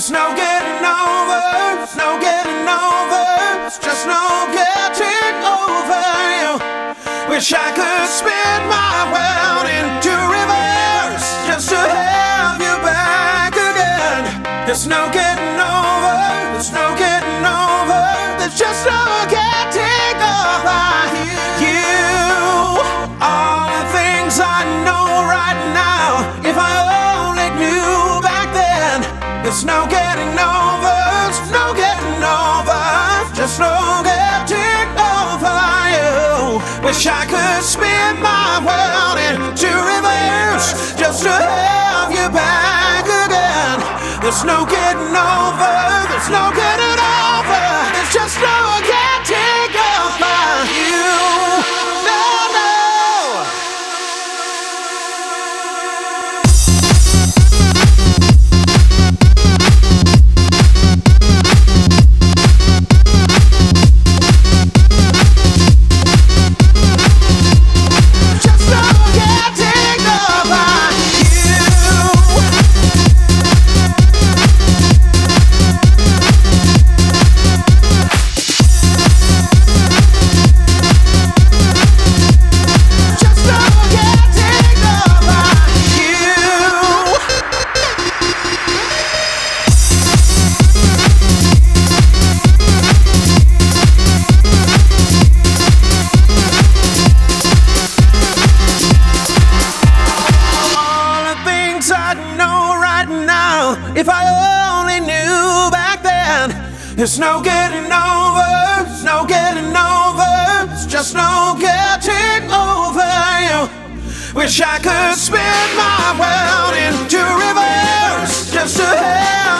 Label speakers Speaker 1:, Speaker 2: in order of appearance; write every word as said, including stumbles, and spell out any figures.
Speaker 1: There's no getting over, there's no getting over, there's just no getting over you. Wish I could spin my world into reverse just to have you back again. There's no getting over, there's no getting over, there's just no getting over you. All the things I know right now, if I only knew back then. There's no getting over, there's no getting over, just no getting over you. Wish I could spin my world into reverse just to have you back again. There's no getting over, there's no getting over, there's just no getting over you. No, no. If I only knew back then. There's no getting over, there's no getting over, there's just no getting over you. Wish I could spin my world into reverse just to have